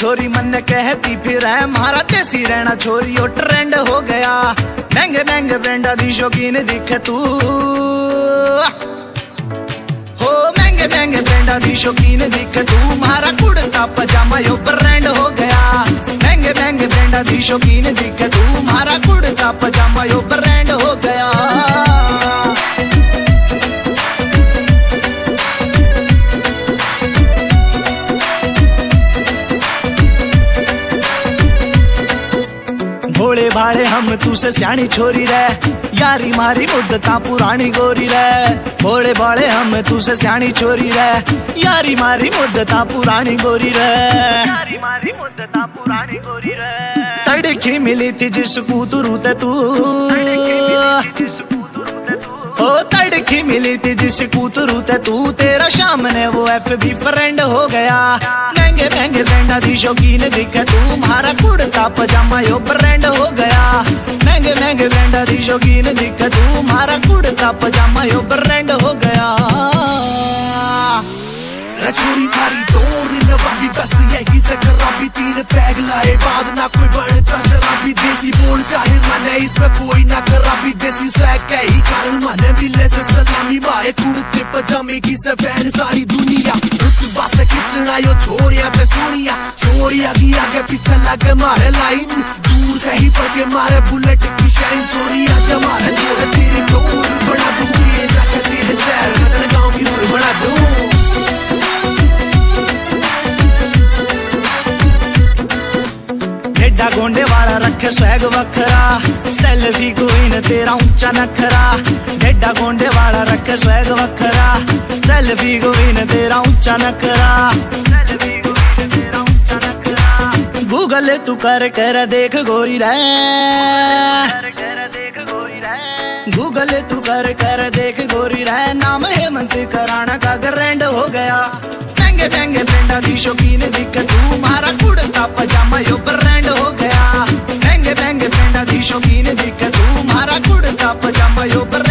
छोरी मन कहती फिर है मारा देसी रहना छोरी ओ ट्रेंड हो गया। महंगे महंगे ब्रांडा दी शौकीन दिखे तू हो, महंगे महंगे ब्रांडा दी शौकीन दिखे तू। मारा कुर्ता पजामा यो ब्रांड हो गया। महंगे महंगे ब्रांडा दी शौकीन दिखे तू। मारा कुर्ता पजामा यो ब्रांड हो गया। भोले भाले हम तू से स्याणी छोरी रे, यारी मारी मुद्दता पुरानी गोरी रे। भोले भाले हम तू से स्याणी छोरी रे, यारी मारी मुद्दता पुरानी गोरी रे। यारी मारी मुद्दता पुरानी गोरी रे। तड़की मिली थी जिस कूतरू ते तू ओ, तड़की मिली थी जिस कूतरू ते तू। तेरा सामने वो FB फ्रेंड हो गया। महंगे महंगे ब्रांडा दी शौकीन दिखे तू। मारा कुर्ता पजामा यो ब्रांड हो गया। महंगे महंगे ब्रांडा दी शौकीन दिखे तू। मारा कुर्ता पजामा यो ब्रांड हो गया। छोरी मारी डोर नवाबी बस यही से खराबी। 3 पैग लाए बाद ना कोई बढ़ता शराबी। देसी बोल चाहे मने इसमें कोई ना खराबी। देसी स्वैग के ही कारण मने मिले से सलामी। मारे कुर्ते पजामे की से फैन सारी दुनिया। रुतबा से कितना यो छोरिया पे सोनिया। छोरिया की आगे पीछे लगे मारे लाइन। दूर से ही पड़ के मारे बुलेट की शाइन। छोरिया जब मारे छोरे तेरी डोर बना दूंगी। जाके तेरे शहर में गाँव की दूर बना दूं। ढेडा गोंडे वाला रखे स्वैग वखरा। सेल्फी कोइन तेरा ऊंचा नखरा। ढेडा गोंडे वाला रखे स्वैग वखरा। सेल्फी कोइन तेरा ऊंचा नखरा। गूगल तू कर कर देख गोरी रे। गूगल तू कर कर देख गोरी रे। नाम हेमंत कराना का ग्रैंड हो गया। महंगे महंगे ब्रांडा दी शौकीन दिखे तू। मारा कुर्ता पजामा यो ब्रांड हो गया। महंगे महंगे ब्रांडा दी शौकीन दिखे तू। मारा कुर्ता पजामा यो